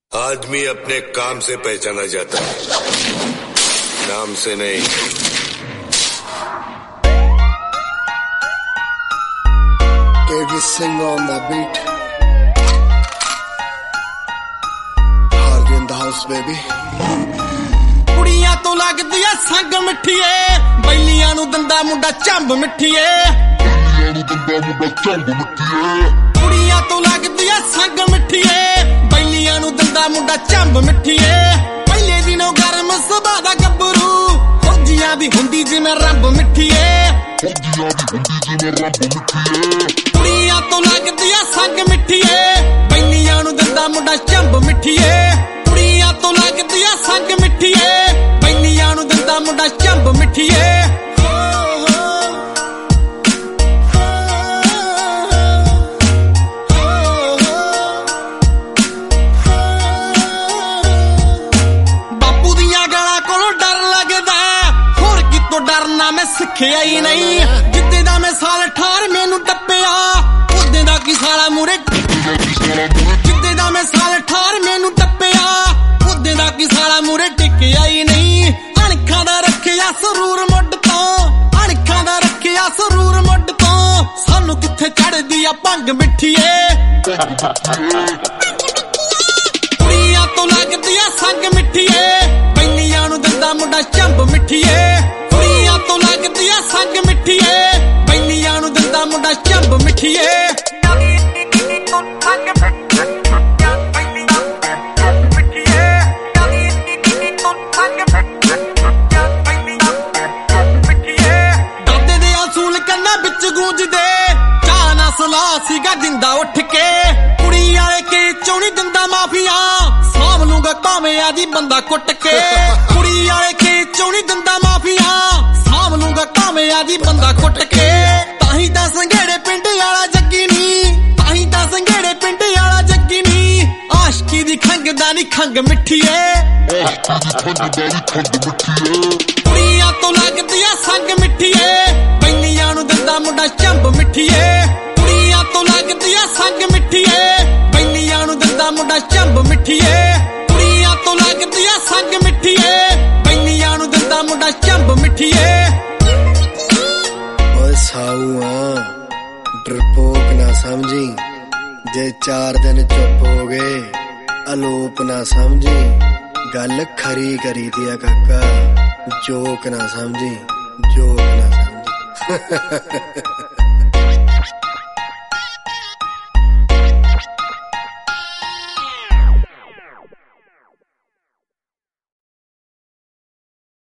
आदमी अपने काम से पहचाना जाता है, नाम से नहीं। KD Singh on the beat. Hardy in the house, baby. ਕੁੜੀਆਂ ਤੋਂ ਲੱਗਦੀ ਐ ਸੰਗ ਮਿੱਠੀਏ, ਬੈਲੀਆਂ ਨੂੰ ਦੰਦਾ ਮੁੰਡਾ ਝੰਬ ਮਿੱਠੀਏ। ਕੁੜੀਆਂ ਤੋਂ ਲੱਗਦੀ ਐ ਸੰਗ ਮਿੱਠੀਏ, ਬੈਲੀਆਂ ਨੂੰ ਦੰਦਾ ਮੁੰਡਾ ਝੰਬ ਮਿੱਠੀਏ। ਪਹਿਲੇ ਦਿਨੋਂ ਗਰਮ ਸੁਭਾਅ ਦਾ ਗੱਭਰੂ, ਫੌਜੀਆਂ ਦੀ ਹੁੰਦੀ ਜਿਵੇਂ ਰੱਬ ਮਿੱਠੀਏ। ਕੁੜੀਆਂ ਤੋਂ ਲੱਗਦੀ ਐ ਸੰਗ ਮਿੱਠੀਏ, ਬੈਲੀਆਂ ਨੂੰ ਦੰਦਾ ਮੁੰਡਾ ਝੰਬ ਮਿੱਠੀਏ। ਕੁੜੀਆਂ ਤੋਂ ਲੱਗਦੀ ਐ ਸੰਗ ਮਿੱਠੀਏ, ਬੈਲੀਆਂ ਨੂੰ ਦੰਦਾ ਮੁੰਡਾ ਝੰਬ ਮਿੱਠੀਏ। ਬਾਪੂ ਦੀਆਂ ਗਾਲਾਂ ਕੋਲੋਂ ਡਰ ਲੱਗਦਾ, ਹੋਰ ਕਿਤੋਂ ਡਰਨਾ ਮੈਂ ਸਿੱਖਿਆ ਹੀ ਨਹੀਂ। ਜਿੱਦੇ ਦਾ ਮੈਂ ਸਾਲ 18 ਮੈਨੂੰ ਟੱਪਿਆ, ਉਦੇ ਦਾ ਕੀ ਸਾਲਾ ਮੂਰੇ। ਜਿੱਦੇ ਦਾ ਮੈਂ ਸਾਲ 18 ਮੈਨੂੰ ਟੱਪਿਆ, ਉਦੇ ਦਾ ਕੀ ਸਾਲਾ ਮੂਰੇ ਟਿਕਿਆ ਹੀ ਨਹੀਂ। ਅਣਖਾਂ ਦਾ ਰੱਖਿਆ ਸਰੂਰ ਮੁੱਢ ਤੋਂ, ਅਣਖਾਂ ਦਾ ਰੱਖਿਆ ਸਰੂਰ ਮੁੱਢ ਤੋਂ। ਸਾਨੂੰ ਕਿੱਥੇ ਚੜਦੀ ਆ ਭੰਗ ਮਿੱਠੀਏ। ਕੁੜੀਆਂ ਤੋਂ ਲੱਗਦੀ ਆ ਸੰਗ ਮਿੱਠੀਏ, ਬੈਲੀਆਂ ਨੂੰ ਦੰਦਾ ਮੁੰਡਾ ਝੰਬ ਮਿੱਠੀਏ। ਕੁੜੀਆਂ ਤੋਂ ਲੱਗਦੀ ਆ ਸੰਗ ਮਿੱਠੀਏ, ਬੈਲੀਆਂ ਨੂੰ ਦੰਦਾ ਮੁੰਡਾ ਝੰਬ ਮਿੱਠੀਏ। ਦਾਦੇ ਦੇ ਅਸੂਲ ਕੰਨਾਂ ਵਿੱਚ ਗੂੰਜਦੇ, ਚਾਹ ਨਾ ਸਲਾਹ ਸੀਗਾ ਦਿੰਦਾ ਉੱਠ ਕੇ। ਕੁੜੀ ਵਾਲੇ ਕੇ ਚੋਣੀ ਦਿੰਦਾ ਮਾਫੀਆ, ਸਾਂਭ ਲੂੰਗਾ ਭਾਵੇਂ ਆਦੀ ਬੰਦਾ ਕੁੱਟ ਕੇ। ਕੁੜੀ ਵਾਲੇ ਕੇ ਚੋਣੀ ਦਿੰਦਾ ਮਾਫੀਆ, ਸਾਂਭ ਲੂੰਗਾ ਭਾਵੇਂ ਆਦੀ ਬੰਦਾ ਕੁੱਟ ਕੇ। ਤਾਹੀਂ ਤਾਂ ਸੰਘੇੜੇ ਪਿੰਡ ਵਾਲਾ ਜੱਗੀ ਨੀ, ਤਾਹੀਂ ਤਾਂ ਸੰਘੇੜੇ ਪਿੰਡ ਵਾਲਾ ਜੱਗੀ ਨੀ। ਆਸ਼ਕੀ ਦੀ ਖੰਗਦਾ ਨੀ ਖੰਗ ਮਿੱਠੀਏ। ਕੁੜੀਆਂ ਤੋਂ ਲੱਗਦੀ ਆ ਸੰਗ ਮਿੱਠੀਏ, ਬੈਲੀਆਂ ਨੂੰ ਦੰਦਾ ਮੁੰਡਾ ਝੰਬ ਮਿੱਠੀਏ। ਕੁੜੀਆਂ ਤੋਂ ਲੱਗਦੀ ਆ ਸੰਗ ਮਿੱਠੀਏ, ਬੈਲੀਆਂ ਨੂੰ ਦੰਦਾ ਮੁੰਡਾ ਝੰਬ ਮਿੱਠੀਏ। ਕੁੜੀਆਂ ਤੋਂ ਲੱਗਦੀ ਆ ਸੰਗ ਮਿੱਠੀਏ, ਬੈਲੀਆਂ ਨੂੰ ਦੰਦਾ ਮੁੰਡਾ ਝੰਬ ਮਿੱਠੀਏ। ਓਏ ਸਾਊਆ ਡਰਪੋਕ ਨਾ ਸਮਝੀ, ਜੇ 4 ਦਿਨ ਚੁੱਪ ਹੋ ਗਏ ਅਲੋਪ ਨਾ ਸਮਝੀ। ਗੱਲ ਖਰੀ ਕਰੀ ਦੀ ਆ ਕਾਕਾ, ਜੋਕ ਨਾ ਸਮਝੀ, ਜੋਕ ਨਾ ਸਮਝੀ।